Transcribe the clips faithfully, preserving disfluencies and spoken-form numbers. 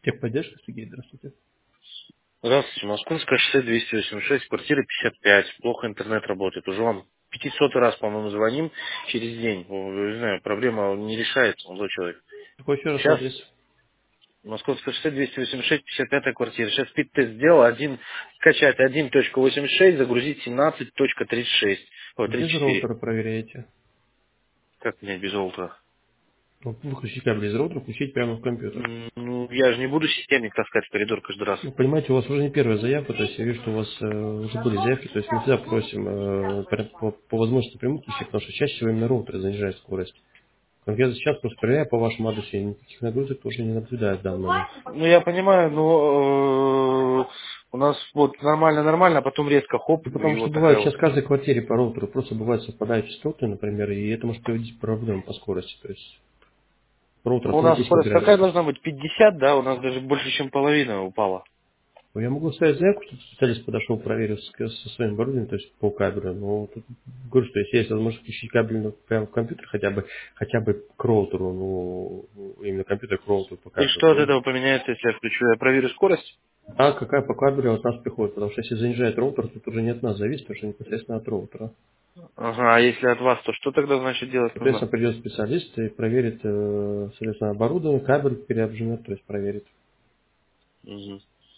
Техподдержка, Сергей, здравствуйте. Здравствуйте, Московское шоссе двести восемьдесят шесть, квартира пятьдесят пять. Плохо интернет работает. Уже вам пятисотый раз, по-моему, звоним через день. Ну, не знаю, проблема не решается, молодой человек. Какой еще раз Сейчас адрес? Московское шоссе двести восемьдесят шесть, пятьдесят пятая квартира. Сейчас спид-тест сделал, один, скачать один точка восемьдесят шесть, загрузить семнадцать точка тридцать шесть. Ой, Без тридцать четыре. роутера проверяете. Как менять без ултра? Ну, выключить кабель из роутера, включить прямо в компьютер. М, Ну, я же не буду системник таскать в коридор каждый раз. Ну, понимаете, у вас уже не первая заявка, то есть я вижу, что у вас э, уже были заявки, то есть мы всегда просим э, по, по- по возможности прямую включить, потому что чаще всего именно роутер занижает скорость. Конкретно сейчас просто проверяю по вашему адресу, я никаких нагрузок тоже не наблюдаю в данный момент. Ну, я понимаю, но э, у нас вот нормально-нормально, а потом резко хоп, Ну, и потому что вот бывает такая вот. сейчас в каждой квартире по роутеру просто бывают совпадающие частоты, например, и это может приводить к проблемам по скорости. То есть роутер Ну, у нас автоматически скорость выбирает. какая должна быть? пятьдесят, да? У нас даже больше, чем половина упала. Ну, я могу оставить заявку, чтобы специалист подошел, проверил с- со своим оборудованием, то есть по кабелю. Но тут говорю, что если есть возможность включить кабель ну, прямо в компьютер, хотя бы хотя бы к роутеру, ну, именно компьютер к роутеру по И кабелю, что от то... этого поменяется, если я включу? Я проверю скорость? А какая по кабелю от нас приходит? Потому что если занижает роутер, тут уже не от нас зависит, потому что непосредственно от роутера. Ага, а если от вас, то что тогда значит делать нужно? Соответственно, придет специалист и проверит, э, соответственно, оборудование, кабель переобжмет, то есть проверит. Мгм.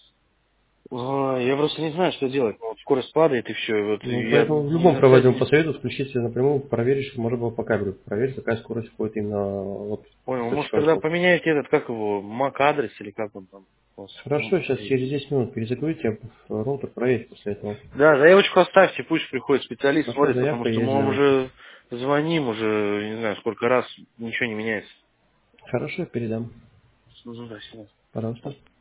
Ой, я просто не знаю, что делать. Ну, вот скорость падает, и все. Вот Ну, я поэтому в ни любом на сайт проводимом не... посовету включите напрямую, проверишь, можно было по кабелю проверить, какая скорость входит именно вот Понял, может источник тогда звука. поменяете этот, как его, мак-адрес или как он там у вас? Хорошо, сейчас через десять минут перезагрузите роутер, проверьте после этого. Да, заявочку оставьте, пусть приходит специалист, Хорошо, смотрит, потому заявка что есть мы вам заявка. уже звоним, уже не знаю сколько раз, ничего не меняется. Хорошо, передам. Ну, да, всё. Пожалуйста.